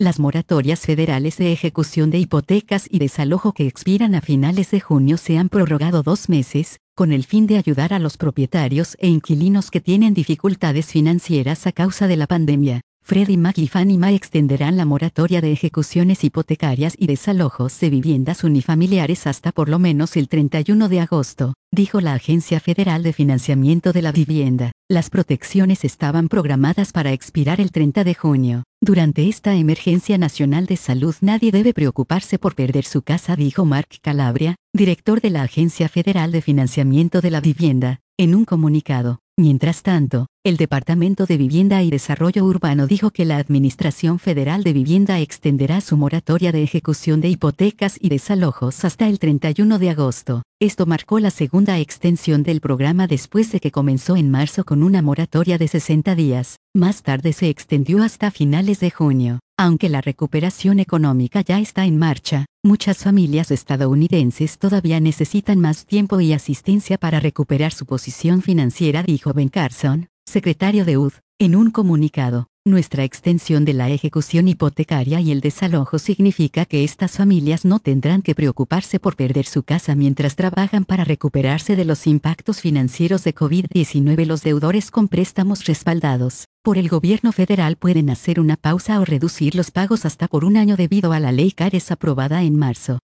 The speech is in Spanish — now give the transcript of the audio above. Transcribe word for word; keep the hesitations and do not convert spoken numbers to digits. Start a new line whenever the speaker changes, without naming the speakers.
Las moratorias federales de ejecución de hipotecas y desalojo que expiran a finales de junio se han prorrogado dos meses, con el fin de ayudar a los propietarios e inquilinos que tienen dificultades financieras a causa de la pandemia. Freddie Mac y Fannie Mae extenderán la moratoria de ejecuciones hipotecarias y desalojos de viviendas unifamiliares hasta por lo menos el treinta y uno de agosto, dijo la Agencia Federal de Financiamiento de la Vivienda. Las protecciones estaban programadas para expirar el treinta de junio. Durante esta emergencia nacional de salud nadie debe preocuparse por perder su casa, dijo Mark Calabria, director de la Agencia Federal de Financiamiento de la Vivienda, en un comunicado. Mientras tanto, el Departamento de Vivienda y Desarrollo Urbano dijo que la Administración Federal de Vivienda extenderá su moratoria de ejecución de hipotecas y desalojos hasta el treinta y uno de agosto. Esto marcó la segunda extensión del programa después de que comenzó en marzo con una moratoria de sesenta días. Más tarde se extendió hasta finales de junio. Aunque la recuperación económica ya está en marcha, muchas familias estadounidenses todavía necesitan más tiempo y asistencia para recuperar su posición financiera, dijo Ben Carson, secretario de U D, en un comunicado. Nuestra extensión de la ejecución hipotecaria y el desalojo significa que estas familias no tendrán que preocuparse por perder su casa mientras trabajan para recuperarse de los impactos financieros de COVID diecinueve. Los deudores con préstamos respaldados por el gobierno federal pueden hacer una pausa o reducir los pagos hasta por un año debido a la ley C A R E S aprobada en marzo.